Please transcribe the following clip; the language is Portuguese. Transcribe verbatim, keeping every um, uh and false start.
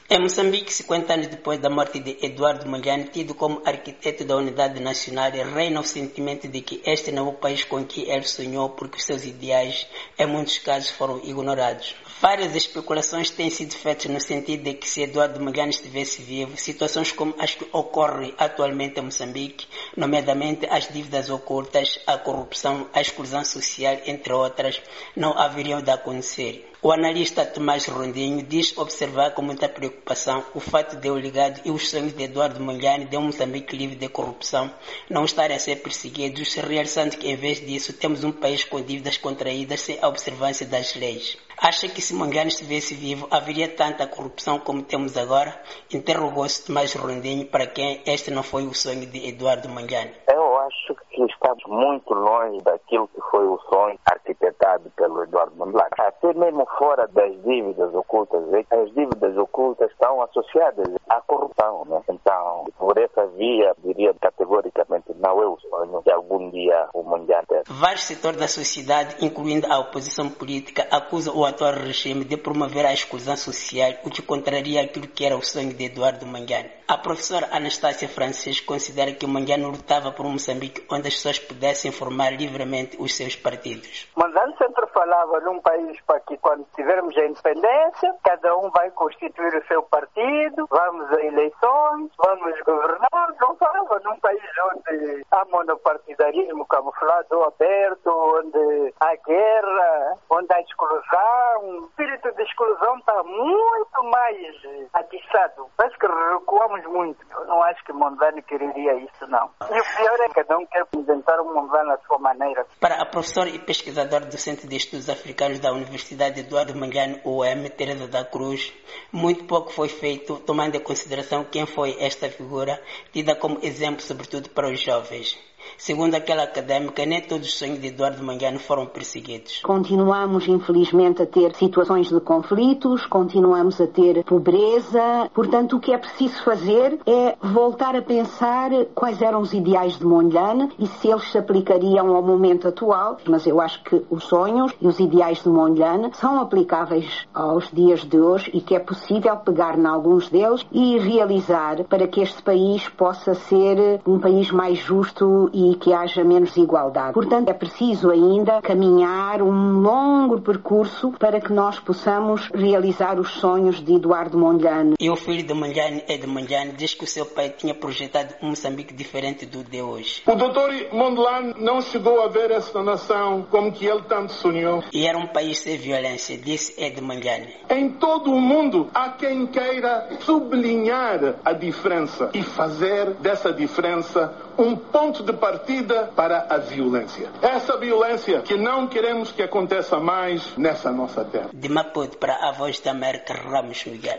Em Moçambique, cinquenta anos depois da morte de Eduardo Mondlane, tido como arquiteto da unidade nacional, reina o sentimento de que este não é o país com que ele sonhou porque os seus ideais, em muitos casos, foram ignorados. Várias especulações têm sido feitas no sentido de que se Eduardo Mondlane estivesse vivo, situações como as que ocorrem atualmente em Moçambique, nomeadamente as dívidas ocultas, a corrupção, a exclusão social, entre outras, não haveriam de acontecer. O analista Tomás Rondinho diz observar com muita preocupação o fato de o legado e os sonhos de Eduardo Mondlane de um Moçambique livre de corrupção não estarem a ser perseguidos, realçando que em vez disso temos um país com dívidas contraídas sem a observância das leis. Acha que se Mondlane estivesse vivo haveria tanta corrupção como temos agora? Interrogou-se Tomás Rondinho, para quem este não foi o sonho de Eduardo Mondlane. Eu acho que estamos muito longe daquilo que foi o sonho arquitetado pelo Eduardo Mondlane. Até mesmo fora das dívidas ocultas, as dívidas ocultas estão associadas à corrupção, né? Então, por essa via, diria categoricamente, não é o sonho que algum dia o Mondlane tem. Vários setores da sociedade, incluindo a oposição política, acusam o atual regime de promover a exclusão social, o que contraria aquilo que era o sonho de Eduardo Mondlane. A professora Anastácia Francisco considera que Mondlane lutava por um Moçambique onde as pessoas pudessem formar livremente os seus partidos. Mondlane sempre falava num país para que quando tivermos a independência, cada um vai constituir o seu partido, vamos a eleições, vamos governar. Não falava num país onde há monopartidarismo camuflado ou aberto, onde há guerra, onde há exclusão. O espírito de exclusão está muito mais atiçado. Acho que recuamos muito. Eu não acho que Mondlane quereria isso, não. E o pior é que cada um quer inventar um Mondlane à sua maneira. Para a professora e pesquisadora do Centro de Estudos Africanos da Universidade Eduardo Mondlane, U M, Teresa da Cruz, muito pouco foi feito, tomando em consideração quem foi esta figura, tida como exemplo sobretudo para os jovens. Segundo aquela académica, nem todos os sonhos de Eduardo Mondlane foram perseguidos. Continuamos, infelizmente, a ter situações de conflitos, continuamos a ter pobreza. Portanto, o que é preciso fazer é voltar a pensar quais eram os ideais de Mondlane e se eles se aplicariam ao momento atual. Mas eu acho que os sonhos e os ideais de Mondlane são aplicáveis aos dias de hoje e que é possível pegar em alguns deles e realizar para que este país possa ser um país mais justo e que haja menos igualdade. Portanto, é preciso ainda caminhar um longo percurso para que nós possamos realizar os sonhos de Eduardo Mondlane. E o filho de Mondlane, Ed Mondlane, diz que o seu pai tinha projetado um Moçambique diferente do de hoje. O doutor Mondlane não chegou a ver esta nação como que ele tanto sonhou. E era um país sem violência, disse Ed Mondlane. Em todo o mundo há quem queira sublinhar a diferença e fazer dessa diferença um ponto de partida para a violência. Essa violência que não queremos que aconteça mais nessa nossa terra. De Maputo para a Voz da América, Ramos Miguel.